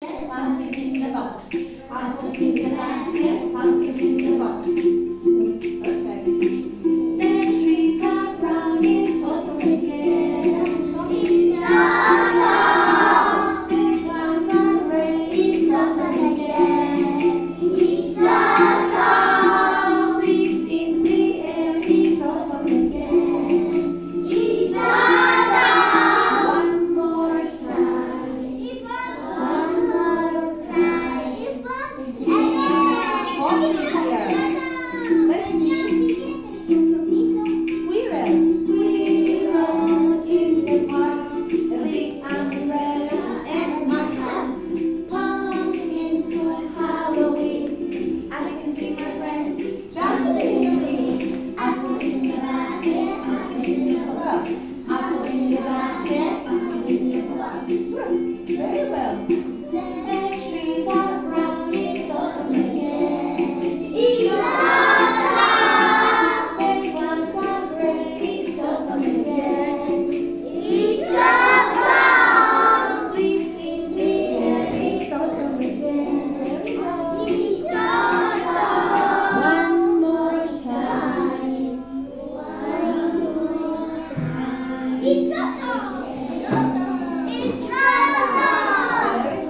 Pumpkins in the box. Apples in the basket. Pumpkins in the box. Perfect. The trees are brown. It's autumn again. It's autumn. The clouds are gray. It's autumn again. It's autumn. Leaves in the air. It's autumn again. It's autumn. One more time. One more time. Fox is here. Let's see. Squirrels. Squirrels in the park. A big umbrella and my hat. Pumpkins for Halloween. I can see my friends jumping. Apples in the basket. Apples in the box. Apples in the basket. Apples in the box. Very well. The trees are brown. It's autumn again. It's autumn. The clouds are gray. It's autumn again. It's autumn. Leaves in the air. It's autumn again. Very well. It's autumn. One more time. One more time. It's autumn.